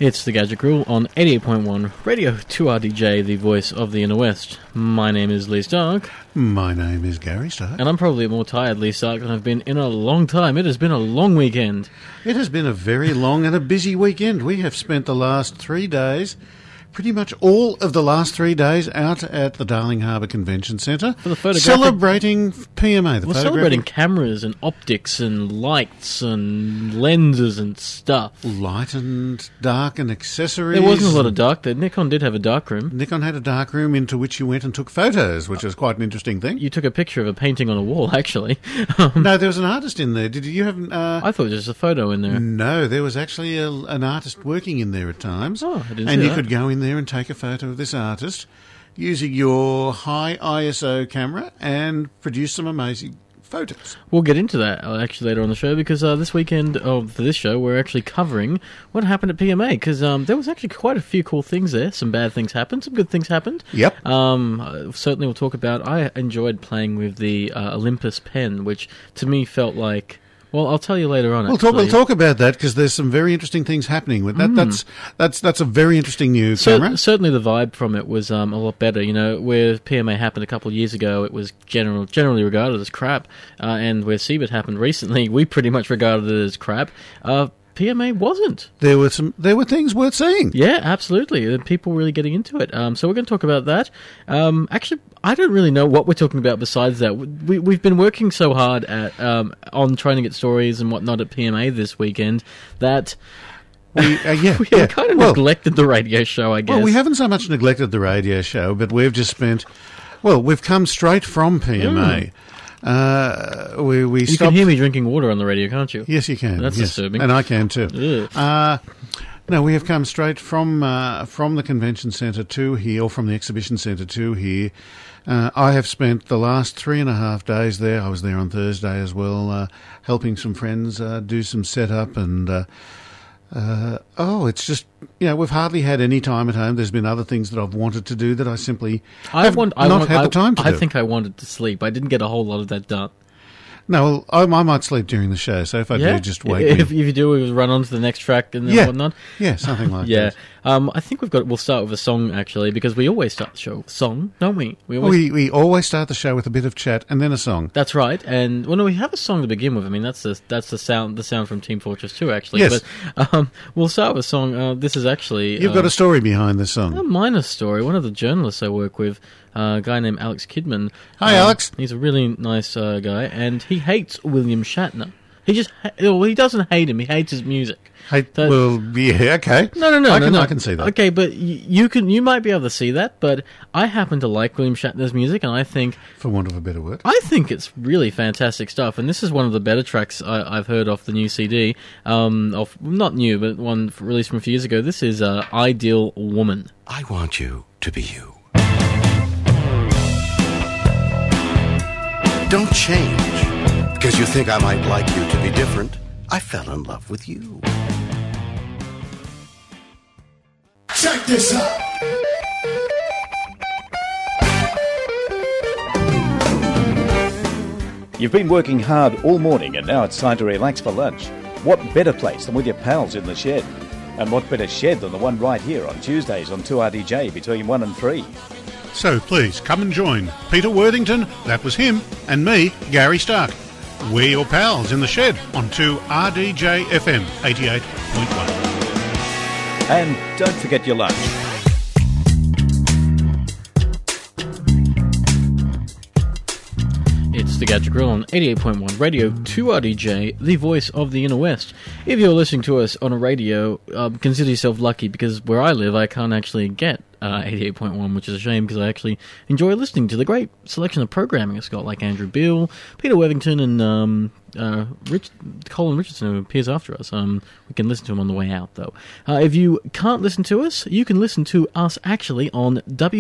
It's the Gadget Grill on 88.1 Radio 2RDJ, the voice of the Inner West. My name is Lee Stark. My name is Gary Stark. And I'm probably more tired, Lee Stark, than I've been in a long time. It has been a long weekend. It has been a very long and a busy weekend. We have spent the last 3 days, pretty much all of the last 3 days, out at the Darling Harbour Convention Centre, celebrating PMA. Celebrating cameras and optics and lights and lenses and stuff. Light and dark and accessories. There wasn't a lot of dark there. Nikon did have a dark room. Nikon had a dark room into which you went and took photos, which was quite an interesting thing. You took a picture of a painting on a wall, actually. No, there was an artist in there. Did you have? I thought there was a photo in there. No, there was actually an artist working in there at times. Oh, I didn't see and you that. could go in there and take a photo of this artist using your high ISO camera and produce some amazing photos. We'll get into that actually later on the show because this weekend, for this show, we're actually covering what happened at PMA because there was actually quite a few cool things there. Some bad things happened, some good things happened. Yep. Certainly we'll talk about, I enjoyed playing with the Olympus pen, which to me felt like, well, I'll tell you later on. We'll talk about that because there's some very interesting things happening with that. That's a very interesting new camera. Certainly, the vibe from it was a lot better. You know, where PMA happened a couple of years ago, it was generally regarded as crap, and where CeBIT happened recently, we pretty much regarded it as crap. PMA wasn't. There were things worth seeing. Yeah, absolutely. People really getting into it. So we're going to talk about that. Actually, I don't really know what we're talking about besides that. We've been working so hard at on trying to get stories and whatnot at PMA this weekend that we kind of neglected the radio show, I guess. Well, we haven't so much neglected the radio show, but we've just spent... Well, we've come straight from PMA. You can hear me drinking water on the radio, can't you? Yes, you can. That's disturbing. And I can too. No, we have come straight from the convention centre to here, or from the exhibition centre to here. I have spent the last 3.5 days there. I was there on Thursday as well, helping some friends do some setup and... it's just, we've hardly had any time at home. There's been other things that I've wanted to do that I simply have not had the time to do. I think I wanted to sleep. I didn't get a whole lot of that done. No, well, I might sleep during the show, so if I do, just wake me. If you do, we run on to the next track and whatnot. Yeah, something like that. I think we'll start with a song, actually, because we always start the show with a song, don't we? We always start the show with a bit of chat and then a song. That's right, and we have a song to begin with. I mean, that's the sound from Team Fortress 2, actually. Yes. But we'll start with a song. This is actually... You've got a story behind this song. A minor story. One of the journalists I work with, a guy named Alex Kidman. Hi, Alex. He's a really nice guy, and he hates William Shatner. He doesn't hate him. He hates his music. Okay. No. I can see that. Okay, but you might be able to see that, but I happen to like William Shatner's music, and I think... For want of a better word. I think it's really fantastic stuff, and this is one of the better tracks I've heard off the new CD. Not new, but one released from a few years ago. This is Ideal Woman. I want you to be you. Don't change, because you think I might like you to be different. I fell in love with you. Check this out. You've been working hard all morning and now it's time to relax for lunch. What better place than with your pals in the shed? And what better shed than the one right here on Tuesdays on 2RDJ between 1 and 3? So please come and join Peter Worthington, that was him, and me, Gary Stark. We're your pals in the shed on 2RDJ FM 88.1. And don't forget your lunch. It's the Gadget Grill on 88.1 Radio 2RDJ, the voice of the Inner West. If you're listening to us on a radio, consider yourself lucky because where I live, I can't actually get 88.1, which is a shame because I actually enjoy listening to the great selection of programming it's got, like Andrew Beale, Peter Worthington, and Colin Richardson, who appears after us. We can listen to him on the way out, though. If you can't listen to us, you can listen to us actually on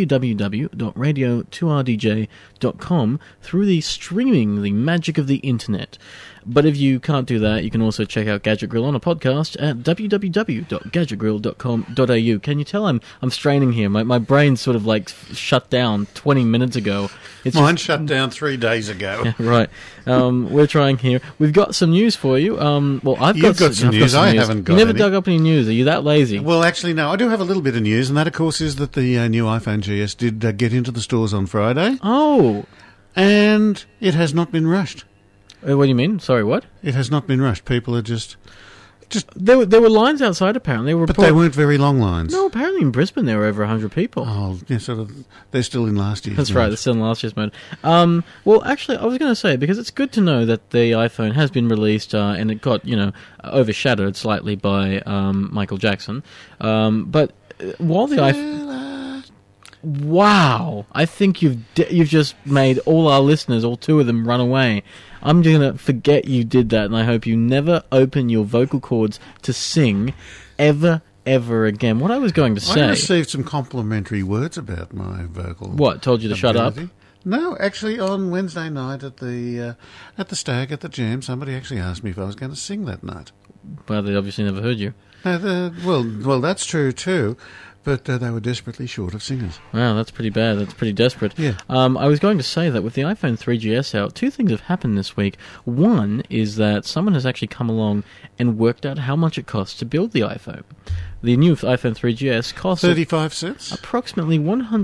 www.radio2rdj.com through the streaming, the magic of the internet. But if you can't do that, you can also check out Gadget Grill on a podcast at www.gadgetgrill.com.au. Can you tell I'm straining here? My brain's sort of like shut down 20 minutes ago. Mine shut down 3 days ago. Yeah, right. We're trying here. we've got some news for you. Well, You've got some news. I haven't got You never any. dug up any news. Are you that lazy? Well, actually, no. I do have a little bit of news, and that, of course, is that the new iPhone GS did get into the stores on Friday, Oh, and it has not been rushed. what do you mean? Sorry, what? It has not been rushed. People are just... There were lines outside. Apparently, But they weren't very long lines. No, apparently in Brisbane there were over 100 people. Oh, yeah, sort of. They're still in last year's That's mode. right, they're still in last year's mode. Well, actually, I was going to say, because it's good to know that the iPhone has been released and it got, overshadowed slightly by Michael Jackson. But while the iPhone... Wow! I think you've just made all our listeners, all two of them, run away. I'm going to forget you did that, and I hope you never open your vocal cords to sing ever again. What I was going to say... I received some complimentary words about my vocal... What, told you to shut up? No, actually, on Wednesday night at the Stag, at the Jam, somebody actually asked me if I was going to sing that night. Well, they obviously never heard you. Well, that's true too, but they were desperately short of singers. Wow, that's pretty bad. That's pretty desperate. Yeah. I was going to say that with the iPhone 3GS out, two things have happened this week. One is that someone has actually come along and worked out how much it costs to build the iPhone. The new iPhone 3GS costs 35 cents? approximately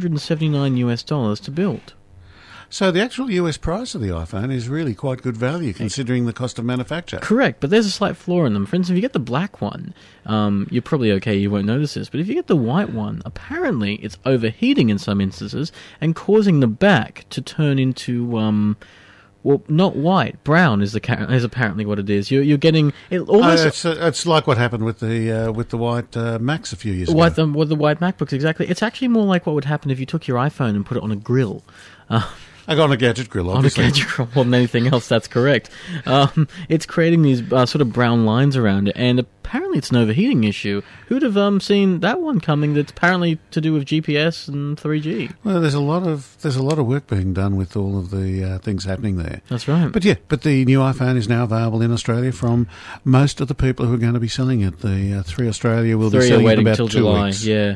$179 to build. So the actual US price of the iPhone is really quite good value considering the cost of manufacture. Correct, but there's a slight flaw in them. For instance, if you get the black one, you're probably okay, you won't notice this, but if you get the white one, apparently it's overheating in some instances and causing the back to turn into, well, not white, brown is apparently what it is. You're getting it almost. It's like what happened with the white Macs a few years ago. With the white MacBooks, exactly. It's actually more like what would happen if you took your iPhone and put it on a grill. I got on a gadget grill, obviously. On a gadget grill more than anything else, that's correct. It's creating these sort of brown lines around it, and apparently it's an overheating issue. Who'd have seen that one coming? That's apparently to do with GPS and 3G. Well, there's a lot of work being done with all of the things happening there. That's right. But the new iPhone is now available in Australia from most of the people who are going to be selling it. The 3 Australia will be selling it in about till 2 July, weeks. Yeah.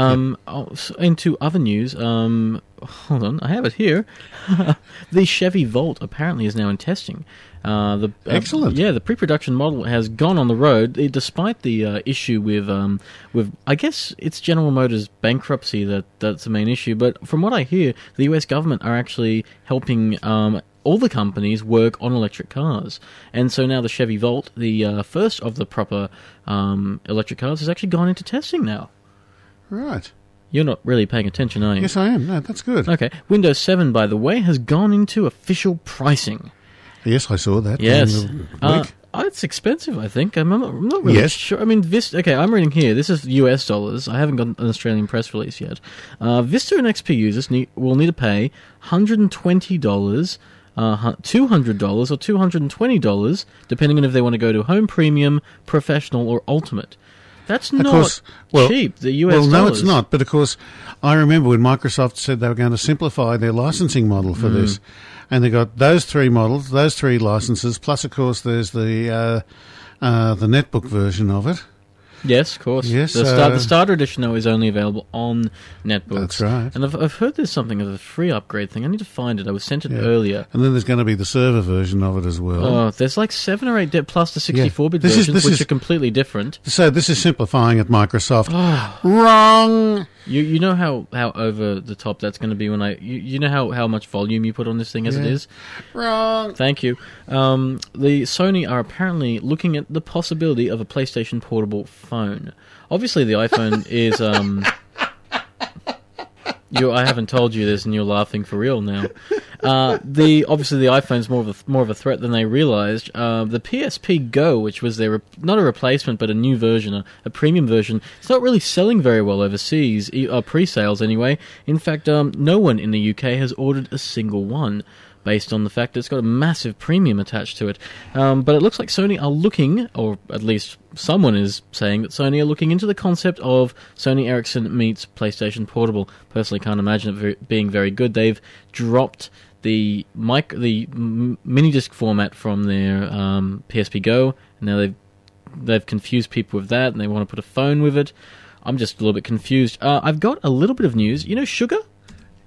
Into other news, hold on, I have it here. The Chevy Volt apparently is now in testing. Excellent. The pre-production model has gone on the road, despite the issue with I guess it's General Motors bankruptcy that's the main issue. But from what I hear, the US government are actually helping all the companies work on electric cars, and so now the Chevy Volt, the first of the proper electric cars, has actually gone into testing now. Right. You're not really paying attention, are you? Yes, I am. No, that's good. Okay. Windows 7, by the way, has gone into official pricing. Yes, I saw that. Yes. during the week. It's expensive, I think. I'm not really sure. I mean, Okay, I'm reading here. This is US dollars. I haven't got an Australian press release yet. Vista and XP users will need to pay $120, $200 or $220, depending on if they want to go to Home Premium, Professional, or Ultimate. That's not cheap, the US dollars. Well, no, it's not. But, of course, I remember when Microsoft said they were going to simplify their licensing model for this. And they got those 3 models, those 3 licenses, plus, of course, there's the netbook version of it. Yes, of course. Yes, the starter edition, though, is only available on netbooks. That's right. And I've heard there's something of a free upgrade thing. I need to find it. I was sent it earlier. And then there's going to be the server version of it as well. Oh, there's like 7 or 8 plus the 64-bit versions, which are completely different. So this is simplifying at Microsoft. Wrong! You know how over the top that's going to be when you know how much volume you put on this thing as it is? Wrong! Thank you. The Sony are apparently looking at the possibility of a PlayStation Portable phone. Obviously, the iPhone is... I haven't told you this, and you're laughing for real now. Obviously the iPhone's more of a threat than they realized. The PSP Go, which was not a replacement but a new version, a premium version, it's not really selling very well overseas, pre-sales anyway. In fact, no one in the UK has ordered a single one, based on the fact that it's got a massive premium attached to it. But it looks like Sony are looking, or at least someone is saying that Sony are looking into the concept of Sony Ericsson meets PlayStation Portable. Personally, can't imagine it being very good. They've dropped the mini disc format from their PSP Go, and now they've confused people with that, and they want to put a phone with it. I'm just a little bit confused. I've got a little bit of news. You know sugar?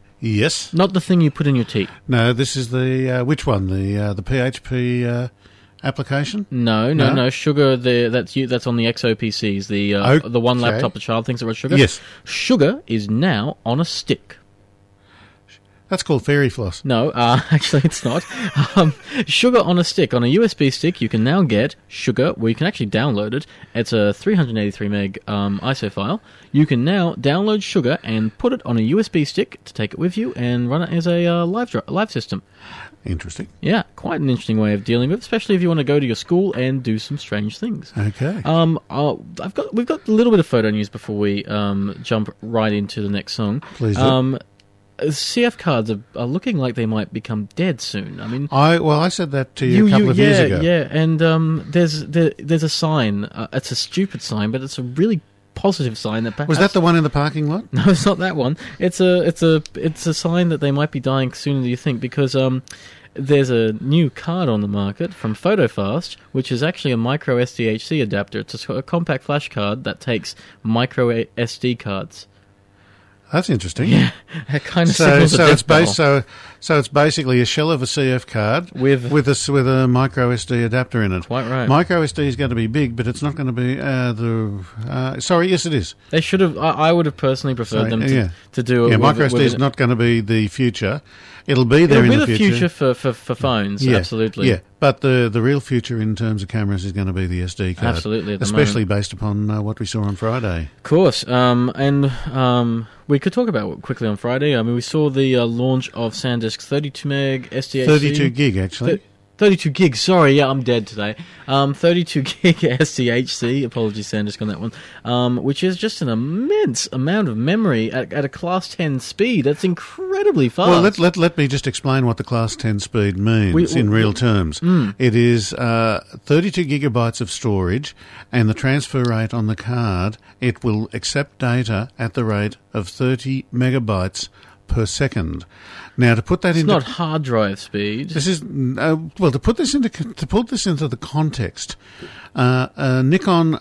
Yes. Not the thing you put in your tea. No, this is the which one? The PHP application? No. Sugar, that's on the XOPCs, the one Okay. laptop the child thinks it was sugar. Yes. Sugar is now on a stick. That's called fairy floss. No, actually it's not. Sugar on a stick. On a USB stick, you can now get Sugar, where you can actually download it. It's a 383 meg ISO file. You can now download Sugar and put it on a USB stick to take it with you and run it as a live system. Interesting. Yeah, quite an interesting way of dealing with, especially if you want to go to your school and do some strange things. Okay. We've got a little bit of photo news before we jump right into the next song. Please do. CF cards are looking like they might become dead soon. I mean, I said that to you a couple of years ago. Yeah, and there's a sign. It's a stupid sign, but it's a really positive sign that perhaps... Was that the one in the parking lot? No, it's not that one. It's a sign that they might be dying sooner than you think, because there's a new card on the market from PhotoFast, which is actually a micro SDHC adapter. It's a compact flash card that takes micro SD cards. That's interesting. Yeah, it kind of So signals a death it's battle. so it's basically a shell of a CF card With a micro SD adapter in it. Quite right. Micro SD is going to be big, but it's not going to be sorry, yes, it is. They should have. I would have personally preferred them to do it. Yeah, with, micro SD with is not going to be the future. It'll be there It'll in be the future for phones. Yeah, absolutely. Yeah, but the real future in terms of cameras is going to be the SD card. Absolutely, at the especially moment. based upon what we saw on Friday. Of course. We could talk about it quickly on Friday. I mean, we saw the launch of SanDisk's 32 meg SDHC. 32 gig, actually. 32 gigs, sorry, yeah, I'm dead today. 32 gig SDHC, apologies SanDisk on that one, which is just an immense amount of memory at a Class 10 speed. That's incredibly fast. Well, let me just explain what the Class 10 speed means in real terms. It is 32 gigabytes of storage, and the transfer rate on the card, it will accept data at the rate of 30 megabytes per second. Now, to put that it's not hard drive speed. This is to put this into the context. Nikon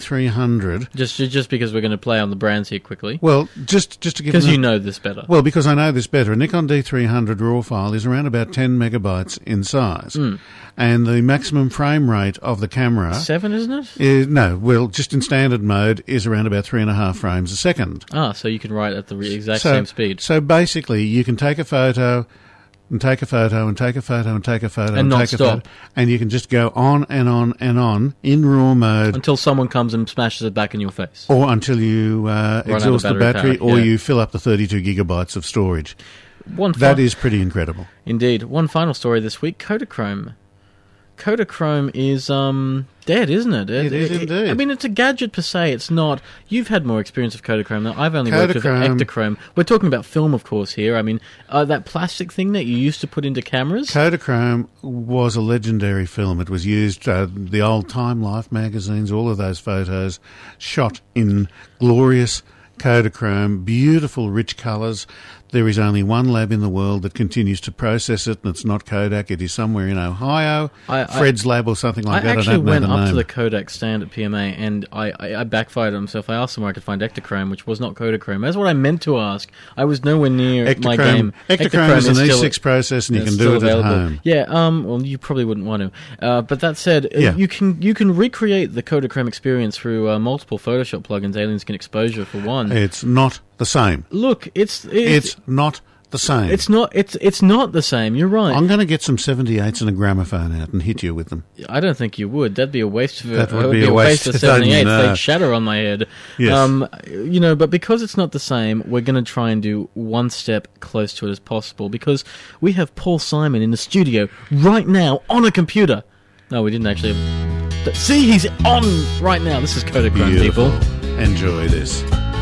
D300. Just because we're going to play on the brands here quickly. Well, just to give because you know this better. Well, because I know this better. A Nikon D300 RAW file is around about 10 megabytes in size, and the maximum frame rate of the camera 7, isn't it? Just in standard mode is around about 3.5 frames a second. So you can write at the exact same speed. So basically, you can take a photo. And take a photo, and take a photo, and take a photo, and not take a stop. photo. And you can just go on and on and on in RAW mode. Until someone comes and smashes it back in your face. Or until you exhaust the battery, or you fill up the 32 gigabytes of storage. That is pretty incredible. Indeed. One final story this week, Kodachrome. Kodachrome is dead, isn't it? It is indeed. I mean, it's a gadget per se. It's not. You've had more experience of Kodachrome than I've only worked with Ektachrome. We're talking about film, of course, here. I mean, that plastic thing that you used to put into cameras. Kodachrome was a legendary film. It was used, the old Time Life magazines, all of those photos shot in glorious Kodachrome, beautiful, rich colours. There is only one lab in the world that continues to process it, and it's not Kodak. It is somewhere in Ohio, Fred's lab or something like that. I actually went up to the name. Kodak stand at PMA, and I backfired on myself. I asked them where I could find Ektachrome, which was not Kodachrome. That's what I meant to ask. I was nowhere near my game. Ektachrome is an E6 process, and you can do it at home. Yeah, well, you probably wouldn't want to. But that said, you can recreate the Kodachrome experience through multiple Photoshop plugins. Alien Skin Exposure, for one. It's not the same. Look, it's not the same. It's not the same. You're right. I'm going to get some 78s and a gramophone out and hit you with them. I don't think you would. That'd be a waste of that would be a waste of 78s. They'd shatter on my head. Yes. But because it's not the same, we're going to try and do one step close to it as possible, because we have Paul Simon in the studio right now on a computer. No, we didn't actually. But see, he's on right now. This is Kodachrome, people. Enjoy this.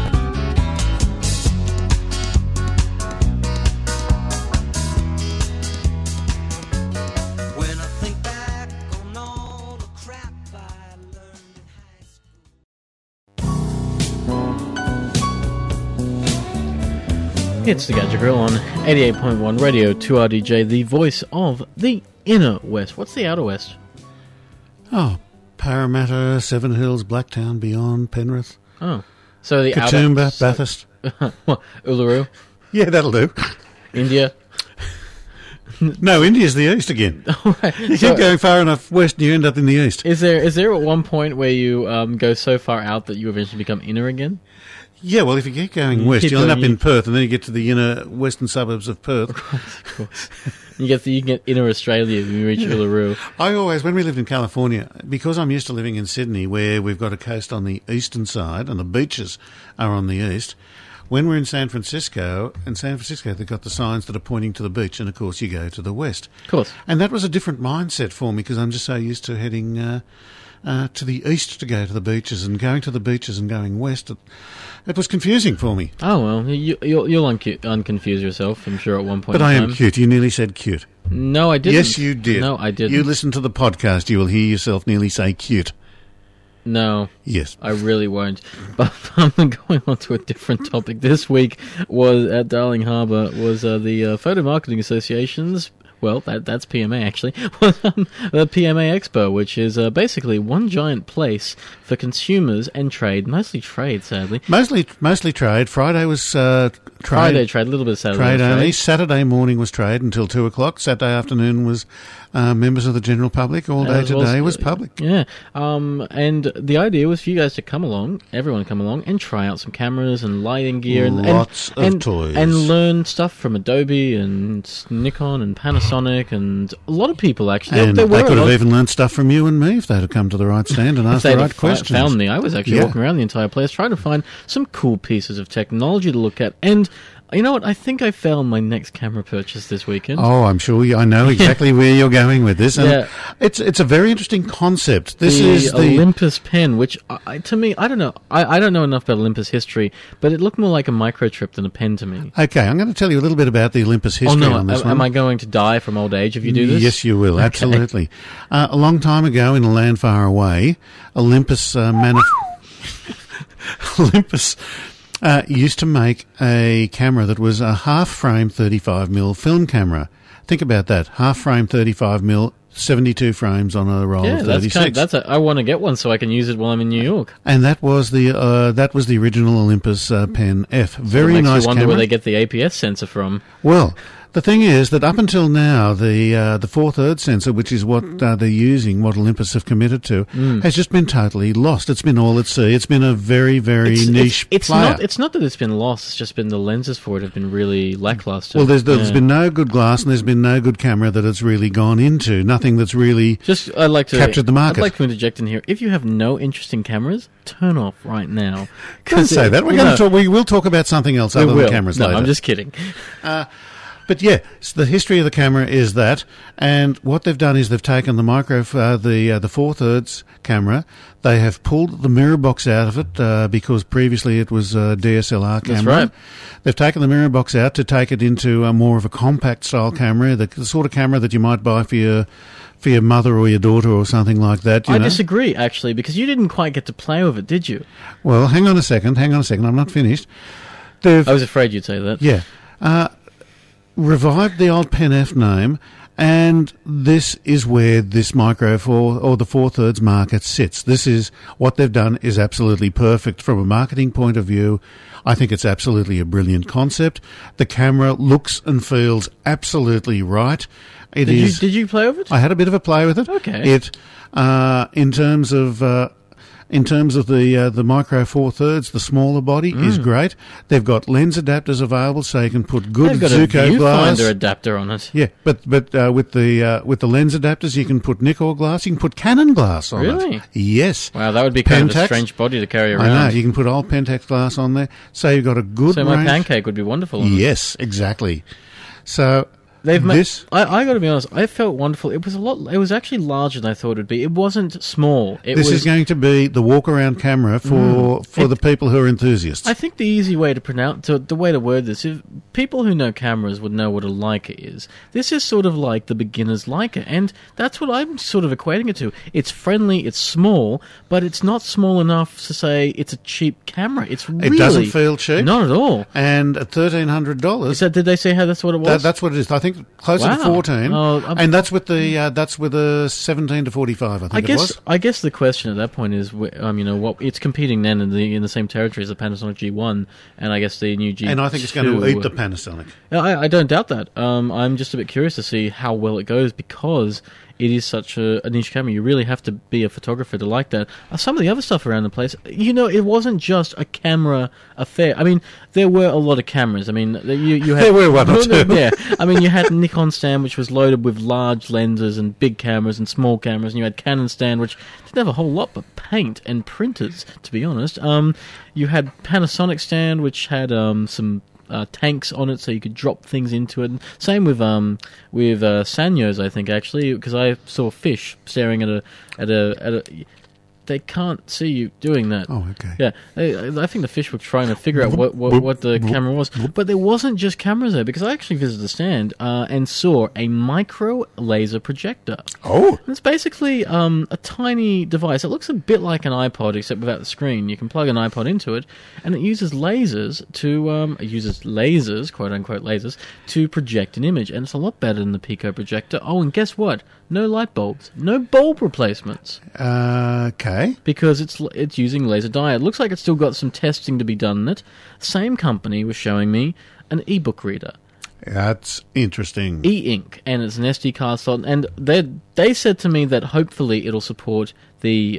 It's the Gadget Grill on 88.1 Radio 2RDJ, the voice of the Inner West. What's the Outer West? Oh, Parramatta, Seven Hills, Blacktown, beyond Penrith. Oh, so the Katoomba, outer... Bathurst. Uluru? Yeah, that'll do. India? No, India's the east again. You keep going far enough west and you end up in the east. Is there at one point where you go so far out that you eventually become inner again? Yeah, well, if you keep going west, you'll end up in Perth, and then you get to the inner western suburbs of Perth. Of course. You can get inner Australia when you reach Uluru. I always, when we lived in California, because I'm used to living in Sydney, where we've got a coast on the eastern side and the beaches are on the east. When we're in San Francisco, they've got the signs that are pointing to the beach, and of course you go to the west. Of course. And that was a different mindset for me because I'm just so used to heading to the east to go to the beaches, and going to the beaches and going west. It was confusing for me. Oh, well, you'll unconfuse yourself, I'm sure, at one point But in I time. am cute. You nearly said cute. No, I didn't. Yes, you did. No, I didn't. You listen to the podcast, you will hear yourself nearly say cute. No. Yes. I really won't. But going on to a different topic. This week was at Darling Harbour was the Photo Marketing Association's, well, that's PMA actually, the PMA Expo, which is basically one giant place for consumers and trade, mostly trade, sadly. Mostly trade. Friday was trade. Friday trade, a little bit of Saturday Trade only. trade. Saturday morning was trade until 2 o'clock. Saturday afternoon was members of the general public. All day today was public. Yeah. And the idea was for you guys to come along, everyone come along, and try out some cameras and lighting gear. Lots of toys. And learn stuff from Adobe and Nikon and Panasonic and a lot of people, actually. And they could have even learned stuff from you and me if they'd have come to the right stand and asked the right questions. Found me. I was actually walking around the entire place trying to find some cool pieces of technology to look at. And you know what? I think I found my next camera purchase this weekend. Oh, I'm sure I know exactly where you're going with this. And Yeah. it's a very interesting concept. This the is the Olympus pen, which to me, I don't know. I don't know enough about Olympus history, but it looked more like a microchip than a pen to me. Okay, I'm going to tell you a little bit about the Olympus history on this one. Am I going to die from old age if you do this? Yes, you will, Okay. absolutely. A long time ago, in a land far away, Olympus used to make a camera that was a half-frame 35mm film camera. Think about that, half-frame 35mm, 72 frames on a roll of 36. I want to get one so I can use it while I'm in New York. And that was the original Olympus Pen F. Very Makes nice you wonder camera. where they get the APS sensor from. Well, the thing is that up until now, the 4/3 sensor, which is what they're using, what Olympus have committed to, has just been totally lost. It's been all at sea. It's been a very, very niche player. It's not that it's been lost. It's just been the lenses for it have been really lackluster. Well, there's been no good glass and there's been no good camera that it's really gone into. Nothing that's really captured the market. I'd like to interject in here. If you have no interest in cameras, turn off right now. Don't say that. We will talk about something else other than cameras later. No, I'm just kidding. But yeah, so the history of the camera is that, and what they've done is they've taken the the 4/3 camera, they have pulled the mirror box out of it because previously it was a DSLR camera. That's right. They've taken the mirror box out to take it into a more of a compact style camera, the sort of camera that you might buy for your mother or your daughter or something like that. I disagree, actually, because you didn't quite get to play with it, did you? Well, hang on a second, I'm not finished. I was afraid you'd say that. Yeah. Revived the old Pen F name, and this is where this Micro 4 or the 4/3 market sits. This is what they've done is absolutely perfect from a marketing point of view. I think it's absolutely a brilliant concept. The camera looks and feels absolutely right. Did you play with it? I had a bit of a play with it. Okay. In terms of the Micro 4/3, the smaller body is great. They've got lens adapters available, so you can put good They've got Zuko a glass. viewfinder adapter on it. Yeah, but with the lens adapters, you can put Nikkor glass, you can put Canon glass on it. Really? Yes. Wow, that would be kind of a Pentax. strange body to carry around. I know. You can put old Pentax glass on there, so you've got a good. So my range. Pancake would be wonderful. On it. Yes, exactly. So. They've this. I got to be honest. I felt wonderful. It was a lot. It was actually larger than I thought it'd be. It wasn't small. This is going to be the walk-around camera for the people who are enthusiasts. I think the easy way the way to word this, if people who know cameras would know what a Leica is. This is sort of like the beginner's Leica, and that's what I'm sort of equating it to. It's friendly, it's small, but it's not small enough to say it's a cheap camera. It doesn't feel cheap. Not at all. And at $1,300, Did they say how that's what it was? That's what it is. I think think closer to Wow. 14, I'm- that's with the 17 to 45. I think it was. I guess the question at that point is, what it's competing then in the same territory as the Panasonic G1, and I guess the new G2. And I think it's going to eat the Panasonic. I don't doubt that. I'm just a bit curious to see how well it goes because it is such a niche camera. You really have to be a photographer to like that. Some of the other stuff around the place, it wasn't just a camera affair. I mean, there were a lot of cameras. I mean, you had... There were one or two. Yeah. I mean, you had Nikon stand, which was loaded with large lenses and big cameras and small cameras, and you had Canon stand, which didn't have a whole lot but paint and printers, to be honest. You had Panasonic stand, which had some... tanks on it, so you could drop things into it. Same with Sanyos, I think, actually, because I saw fish staring at a. They can't see you doing that. Oh, okay. Yeah, I think the fish were trying to figure out what the camera was. But there wasn't just cameras there, because I actually visited the stand and saw a micro laser projector. Oh. It's basically a tiny device. It looks a bit like an iPod, except without the screen. You can plug an iPod into it, and it uses lasers quote unquote lasers, to project an image, and it's a lot better than the Pico projector. Oh, and guess what? No light bulbs, no bulb replacements. Okay. Because it's using laser dye. It looks like it's still got some testing to be done in it. Same company was showing me an ebook reader. That's interesting. E-Ink, and it's an SD card slot, and they said to me that hopefully it'll support the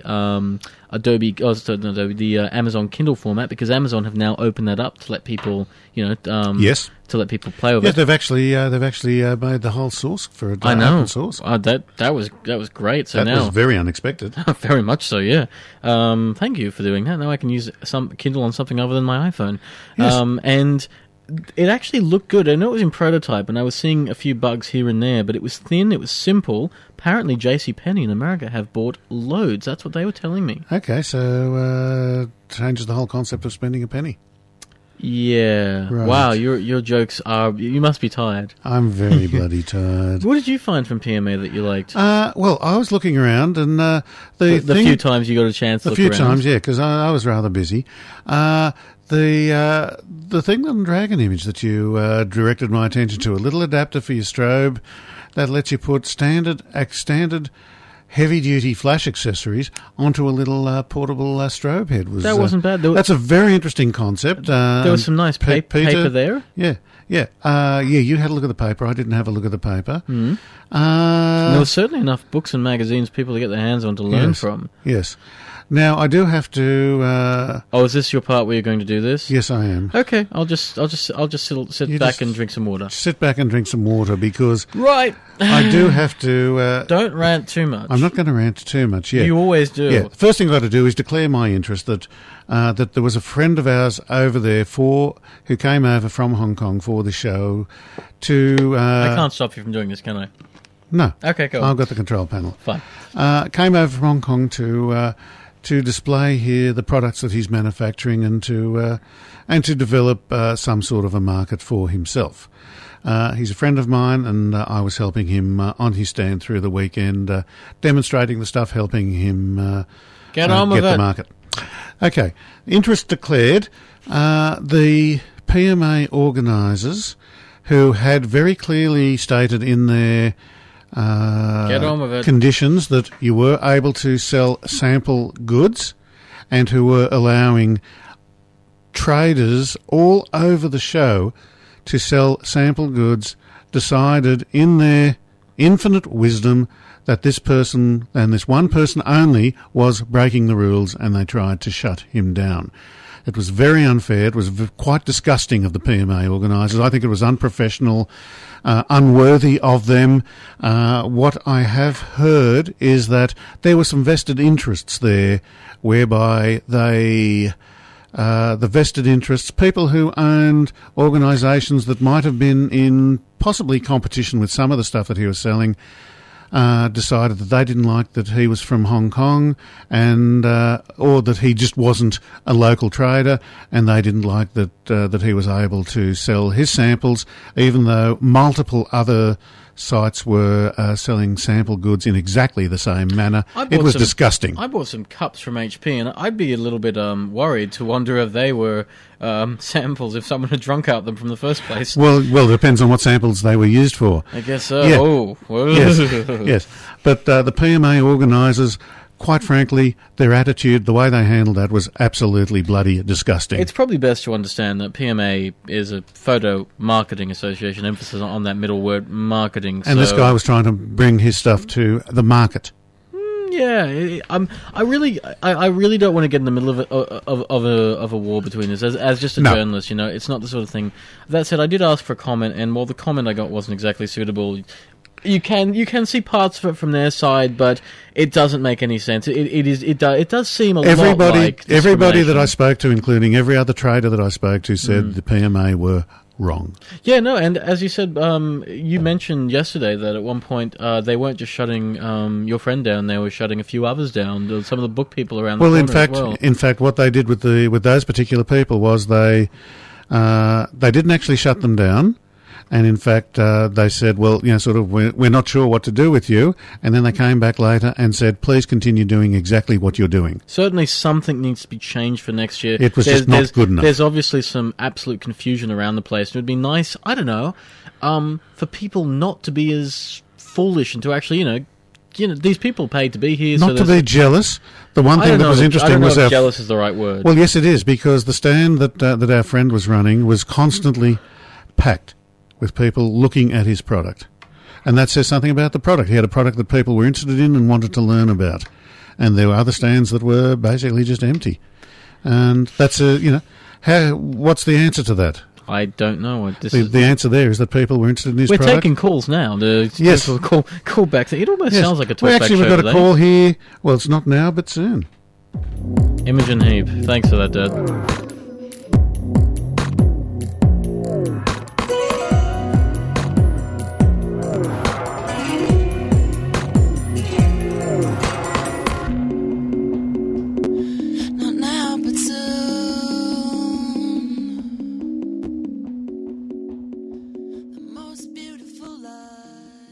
Amazon Kindle format, because Amazon have now opened that up to let people, Yes. to let people play with Yes, it. they've actually made the whole source for I know. open source. That was great. So That now was very unexpected. very much so, yeah. Thank you for doing that. Now I can use some Kindle on something other than my iPhone. Yes. And it actually looked good. I know it was in prototype, and I was seeing a few bugs here and there, but it was thin, it was simple. Apparently JCPenney in America have bought loads. That's what they were telling me. Okay, so changes the whole concept of spending a penny. Yeah. Right. Wow, your jokes are... You must be tired. I'm very bloody tired. What did you find from PMA that you liked? Well, I was looking around, and the few times you got a chance to look a few around. times, yeah, because I was rather busy. The thing on Dragon Image that you directed my attention to, a little adapter for your strobe that lets you put standard heavy-duty flash accessories onto a little portable strobe head. That wasn't bad. That's a very interesting concept. There was some nice Peter, paper there. Yeah. You had a look at the paper. I didn't have a look at the paper. Mm. There was certainly enough books and magazines for people to get their hands on to learn from. Yes. Now I do have to. Is this your part where you're going to do this? Yes, I am. Okay, I'll just sit back and drink some water. Sit back and drink some water because right. I do have to. Don't rant too much. I'm not going to rant too much. Yeah, you always do. Yeah, the first thing I've got to do is declare my interest that there was a friend of ours over there who came over from Hong Kong for the show to. I can't stop you from doing this, can I? No. Okay, go on. I've got the control panel. Fine. Came over from Hong Kong to display here the products that he's manufacturing and to develop some sort of a market for himself. He's a friend of mine, and I was helping him on his stand through the weekend, demonstrating the stuff, helping him get the market. Okay, interest declared. The PMA organisers, who had very clearly stated in their get on with it. conditions that you were able to sell sample goods, and who were allowing traders all over the show to sell sample goods, decided in their infinite wisdom that this person, and this one person only, was breaking the rules, and they tried to shut him down. It was very unfair. It was quite disgusting of the PMA organisers. I think it was unprofessional, unworthy of them. What I have heard is that there were some vested interests there, whereby the vested interests, people who owned organisations that might have been in possibly competition with some of the stuff that he was selling, decided that they didn't like that he was from Hong Kong, and or that he just wasn't a local trader, and they didn't like that he was able to sell his samples, even though multiple other sites were selling sample goods in exactly the same manner. I bought It was some- disgusting. I bought some cups from HP, and I'd be a little bit worried to wonder if they were samples, if someone had drunk out them from the first place. Well, it depends on what samples they were used for. I guess so. Yeah. Oh, whoa. Yes. But the PMA organisers, quite frankly, their attitude, the way they handled that was absolutely bloody disgusting. It's probably best to understand that PMA is a photo marketing association, emphasis on that middle word, marketing. and this guy was trying to bring his stuff to the market. Yeah, I really don't want to get in the middle of a war between us as just a No. journalist. You know, it's not the sort of thing. That said, I did ask for a comment, and while the comment I got wasn't exactly suitable, you can see parts of it from their side, but it doesn't make any sense. It does seem a lot like Everybody that I discrimination. spoke to, including every other trader that I spoke to, said Mm. the PMA were wrong. Yeah, no, and as you said, you mentioned yesterday that at one point they weren't just shutting your friend down; they were shutting a few others down. Some of the book people around. Well, the in corner fact, as well. what they did with those particular people was they didn't actually shut them down. And in fact, they said, well, we're not sure what to do with you. And then they came back later and said, please continue doing exactly what you're doing. Certainly something needs to be changed for next year. It was just not good enough. There's obviously some absolute confusion around the place. It would be nice, I don't know, for people not to be as foolish and to actually, these people paid to be here. Not to be jealous. The one thing that was interesting was if jealous is the right word. Well, yes, it is, because the stand that our friend was running was constantly packed with people looking at his product. And that says something about the product. He had a product that people were interested in and wanted to learn about. And there were other stands that were basically just empty. And that's what's the answer to that? I don't know. The answer there is that people were interested in his We're product. taking calls now. Yes. Call back. It almost Yes. sounds like a Well, talkback actually, we've show got a today. call here. Well, it's not now, but soon. Imogen Heap. Thanks for that, Dad. Not now, but soon. The most beautiful life.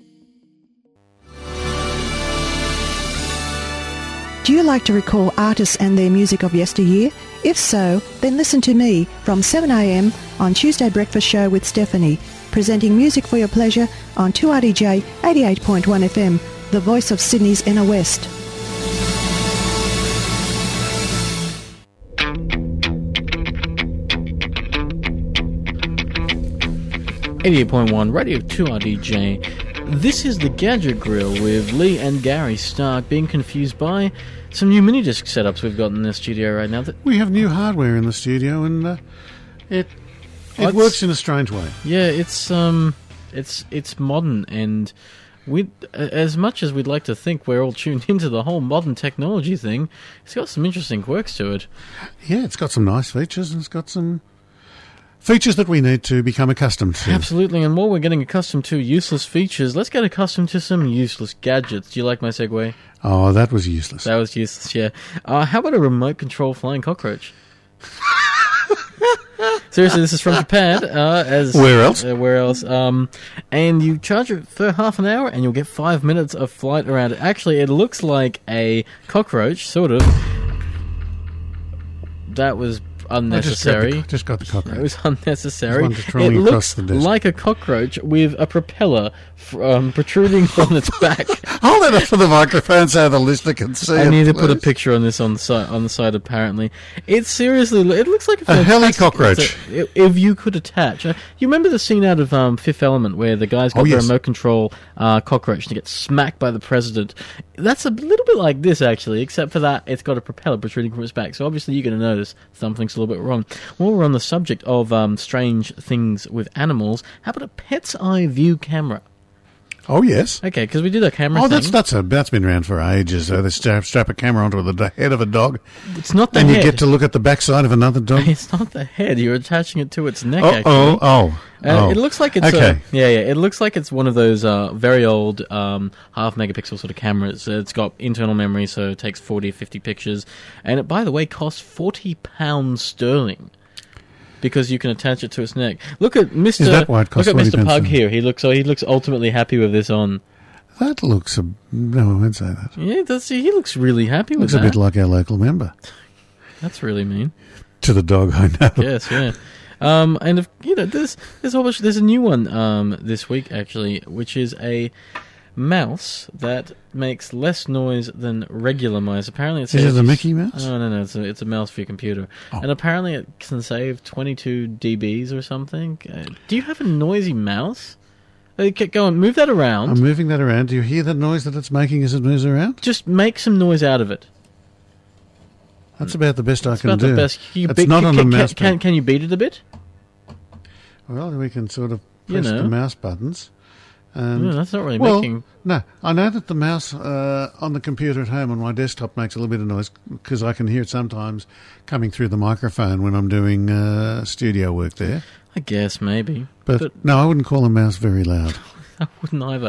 Do you like to recall artists and their music of yesteryear? If so, then listen to me from 7 a.m. on Tuesday Breakfast Show with Stephanie, presenting music for your pleasure on 2RDJ 88.1 FM, the voice of Sydney's inner west. .1 Radio 2RDJ. This is the Gadget Grill with Lee and Gary Stark being confused by some new mini-disc setups we've got in the studio right now. We have new hardware in the studio, and it It's- works in a strange way. Yeah, it's modern, and we, as much as we'd like to think we're all tuned into the whole modern technology thing, it's got some interesting quirks to it. Yeah, it's got some nice features, and it's got some features that we need to become accustomed to. Absolutely, and while we're getting accustomed to useless features, let's get accustomed to some useless gadgets. Do you like my segue? Oh, that was useless. That was useless, yeah. How about a remote control flying cockroach? Seriously, this is from Japan. Where else? Where else? And you charge it for half an hour, and you'll get 5 minutes of flight around it. Actually, it looks like a cockroach, sort of. That was unnecessary. Just got the cockroach. It was unnecessary. There's one crawling It across looks the desk. like a cockroach with a propeller protruding from its back. Hold it up for the microphone so the listener can see I it, need to put a please. picture on this on the side. Apparently, it seriously. It looks like A heli-cockroach. If you could attach, you remember the scene out of Fifth Element where the guy's got Oh, the yes. remote control cockroach to get smacked by the president. That's a little bit like this actually, except for that it's got a propeller protruding from its back. So obviously you're going to notice something's a little bit wrong. While we're on the subject of strange things with animals, how about a pet's eye view camera? Oh, yes. Okay, because we did a camera Oh, thing. that's been around for ages. They strap a camera onto the head of a dog, It's not the and head. you get to look at the backside of another dog. It's not the head. You're attaching it to its neck. Oh, actually. oh. It looks like it's Okay. It looks like it's one of those very old half megapixel sort of cameras. It's got internal memory, so it takes 40 or 50 pictures, and it, by the way, costs £40 sterling. because you can attach it to its neck. Look at Mr. Is that why it costs Look at 20 Mr. Pug pence? here. He looks ultimately happy with this on. That looks no, I won't say that. Yeah, he looks really happy with Looks that. a bit like our local member. That's really mean. To the dog, I know. Yes, yeah. And if, there's a whole bunch. There's a new one this week actually, which is a mouse that makes less noise than regular mice. Apparently, Is it a Mickey Mouse? Oh, no, it's a mouse for your computer, and apparently it can save 22 dBs or something. Do you have a noisy mouse? Go on, move that around. I'm moving that around. Do you hear the noise that it's making as it moves around? Just make some noise out of it. That's about the best I can About do. the best. It's not on the mouse pad. Can you beat it a bit? Well, we can sort of You press know. the mouse buttons. And, That's not really well, making. no, I know that the mouse on the computer at home on my desktop makes a little bit of noise because I can hear it sometimes coming through the microphone when I'm doing studio work there. I guess maybe, But no, I wouldn't call a mouse very loud. I wouldn't either.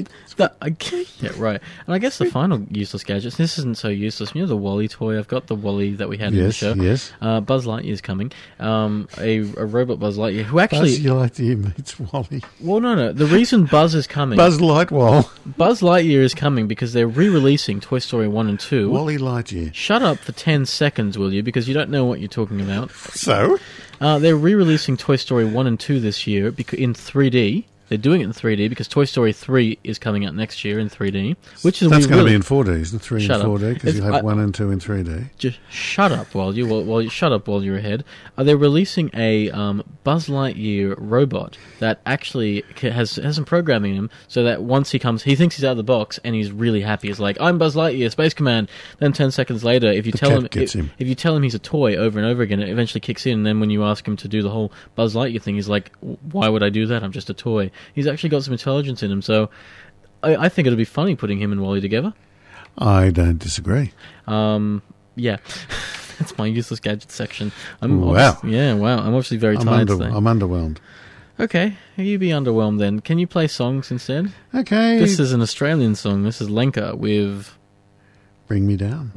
Yeah, right. And I guess the final useless gadgets. This isn't so useless. You know the Wally toy. I've got the Wally that we had in the Yes, show. yes. Buzz Lightyear's coming. A robot Buzz Lightyear who actually. Buzz Lightyear meets Wally. Well, no. The reason Buzz is coming. Buzz Lightwall. Buzz Lightyear is coming because they're re-releasing Toy Story 1 and 2. Wally Lightyear. Shut up for 10 seconds, will you? Because you don't know what you're talking about. So? They're re-releasing Toy Story 1 and 2 this year in 3D. They're doing it in 3D because Toy Story 3 is coming out next year in 3D, which is That's going to be in 4D, isn't it? 3 Shut and up. 4D because you'll have 1 and 2 in 3D. Just shut up while you're ahead. They're releasing a Buzz Lightyear robot that actually has some programming in him, so that once he comes, he thinks he's out of the box and he's really happy. He's like, "I'm Buzz Lightyear, Space Command." Then 10 seconds later, if you tell him if you tell him he's a toy over and over again, it eventually kicks in. And then when you ask him to do the whole Buzz Lightyear thing, he's like, "Why would I do that? I'm just a toy." He's actually got some intelligence in him, so I think it'd be funny putting him and Wally together. I don't disagree. Yeah. That's my useless gadget section. Wow. Wow. I'm obviously very tired today. I'm underwhelmed. Okay, you be underwhelmed then. Can you play songs instead? Okay. This is an Australian song. This is Lenka with... Bring Me Down.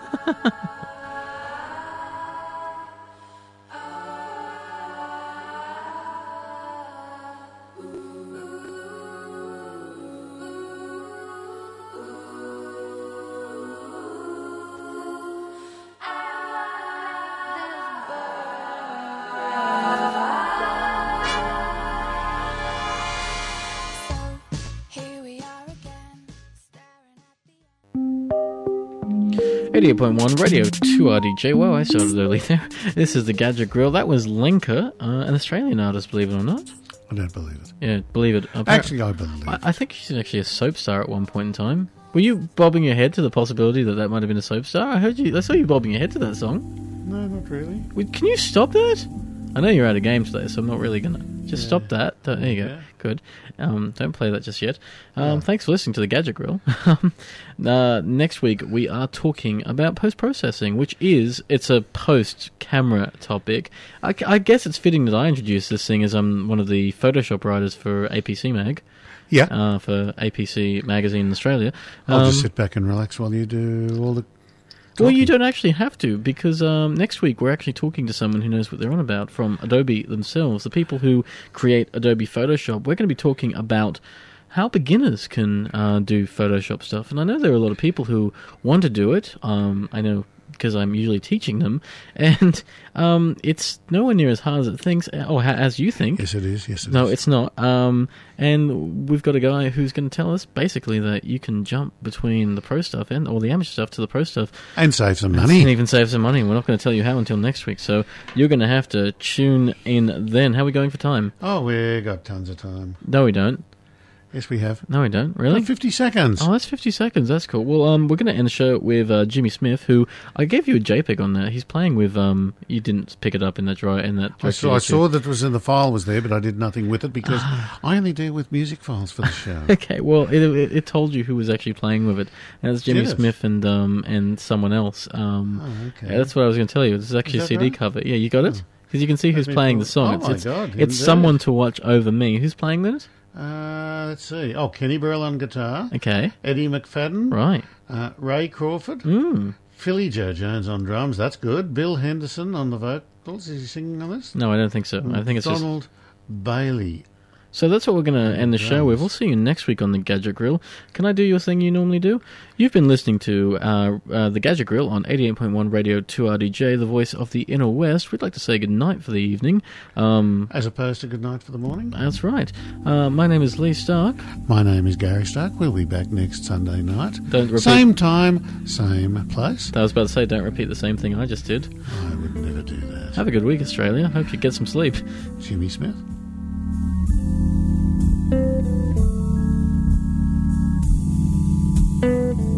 Here we are again, staring at the 88.1 Radio 2RDJ. Wow, I started early there. This is the Gadget Grill. That was Lenka, an Australian artist, believe it or not. I don't believe it. Yeah, believe it. Actually, I believe it. I think she's actually a soap star at one point in time. Were you bobbing your head to the possibility that might have been a soap star? I saw you bobbing your head to that song. No, not really. Can you stop that? I know you're out of game today, so I'm not really going to... Just stop that. There you go. Yeah. Good. Don't play that just yet. Thanks for listening to the Gadget Grill. Next week, we are talking about post-processing, it's a post-camera topic. I guess it's fitting that I introduce this thing as I'm one of the Photoshop writers for APC Mag. Yeah. For APC Magazine in Australia. I'll just sit back and relax while you do all the... Well, you don't actually have to, because next week we're actually talking to someone who knows what they're on about from Adobe themselves, the people who create Adobe Photoshop. We're going to be talking about how beginners can do Photoshop stuff. And I know there are a lot of people who want to do it. I know because I'm usually teaching them. And it's nowhere near as hard as it thinks, or as you think. Yes, it is. Yes, it is. No, it's not. And we've got a guy who's going to tell us basically that you can jump between the pro stuff or the amateur stuff to the pro stuff. And save some money. And even save some money. We're not going to tell you how until next week. So you're going to have to tune in then. How are we going for time? Oh, we got tons of time. No, we don't. Yes, we have. No, we don't. Really? 50 seconds. Oh, that's 50 seconds. That's cool. Well, we're going to end the show with Jimmy Smith, who I gave you a JPEG on that. He's playing with. You didn't pick it up in that drawer. I saw that it was in the file was there, but I did nothing with it because I only deal with music files for the show. Okay, well, it told you who was actually playing with it. And it's Jimmy Did it? Smith and someone else. Okay. Yeah, that's what I was going to tell you. This is actually a Is that CD right? cover. Yeah, you got it? Because you can see who's me playing pull- the song. Oh my God, It's indeed. Someone to Watch Over Me. Who's playing that? Let's see. Oh, Kenny Burrell on guitar. Okay, Eddie McFadden. right. Ray Crawford. Philly Joe Jones on drums. That's good. Bill Henderson on the vocals. Is he singing on this? No, I don't think so. I think it's just... Donald Bailey. So that's what we're going to end the show with. We'll see you next week on the Gadget Grill. Can I do your thing you normally do? You've been listening to the Gadget Grill on 88.1 Radio 2RDJ, the voice of the Inner West. We'd like to say good night for the evening. As opposed to good night for the morning? That's right. My name is Lee Stark. My name is Gary Stark. We'll be back next Sunday night. Don't repeat. Same time, same place. I was about to say, don't repeat the same thing I just did. I would never do that. Have a good week, Australia. Hope you get some sleep. Jimmy Smith. Thank you.